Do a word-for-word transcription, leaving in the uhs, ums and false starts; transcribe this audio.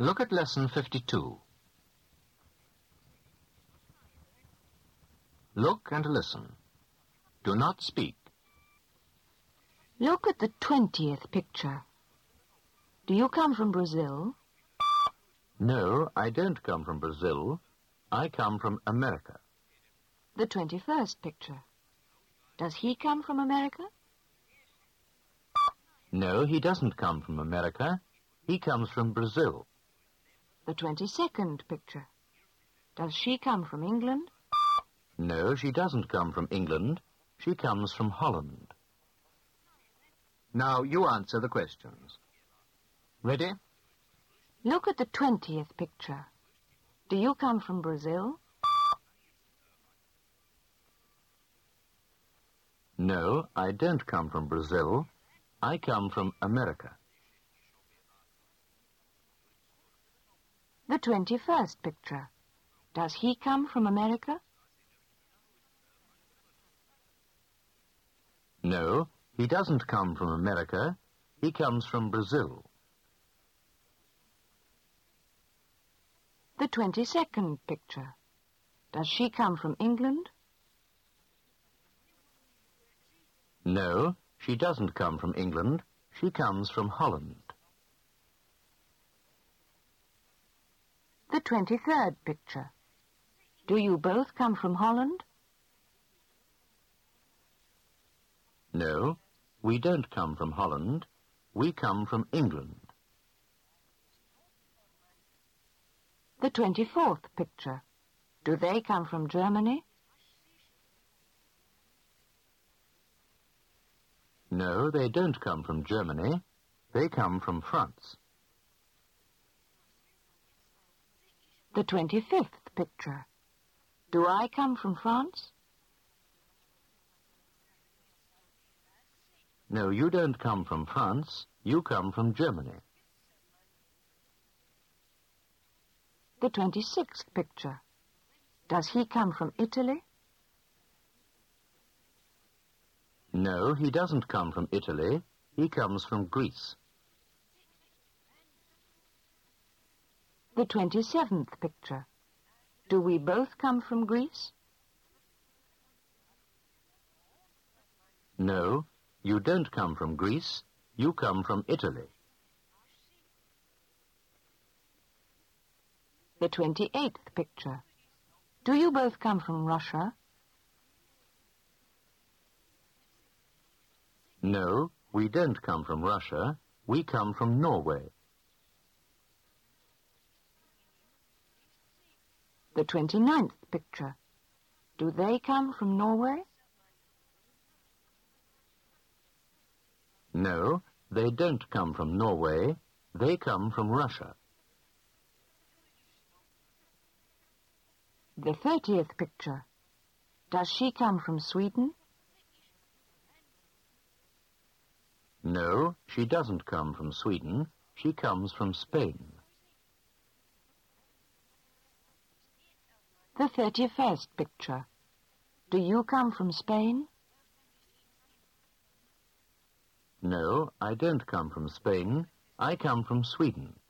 Look at lesson fifty-two. Look and listen. Do not speak. Look at the twentieth picture. Do you come from Brazil? No, I don't come from Brazil. I come from America. The twenty-first picture. Does he come from America? No, he doesn't come from America. He comes from Brazil. The twenty-second picture. Does she come from England? No, she doesn't come from England. She comes from Holland. Now you answer the questions. Ready? Look at the twentieth picture. Do you come from Brazil? No, I don't come from Brazil. I come from America. The twenty-first picture. Does he come from America? No, he doesn't come from America. He comes from Brazil. The twenty-second picture. Does she come from England? No, she doesn't come from England. She comes from Holland. The twenty-third picture. Do you both come from Holland? No, we don't come from Holland. We come from England. The twenty-fourth picture. Do they come from Germany? No, they don't come from Germany. They come from France. The twenty-fifth picture. Do I come from France? No, you don't come from France. You come from Germany. The twenty-sixth picture. Does he come from Italy? No, he doesn't come from Italy. He comes from Greece. The twenty-seventh picture. Do we both come from Greece? No, you don't come from Greece. You come from Italy. The twenty-eighth picture. Do you both come from Russia? No, we don't come from Russia. We come from Norway. The twenty-ninth picture. Do they come from Norway? No, they don't come from Norway. They come from Russia. The thirtieth picture. Does she come from Sweden? No, she doesn't come from Sweden. She comes from Spain. The thirty-first picture. Do you come from Spain? No, I don't come from Spain. I come from Sweden.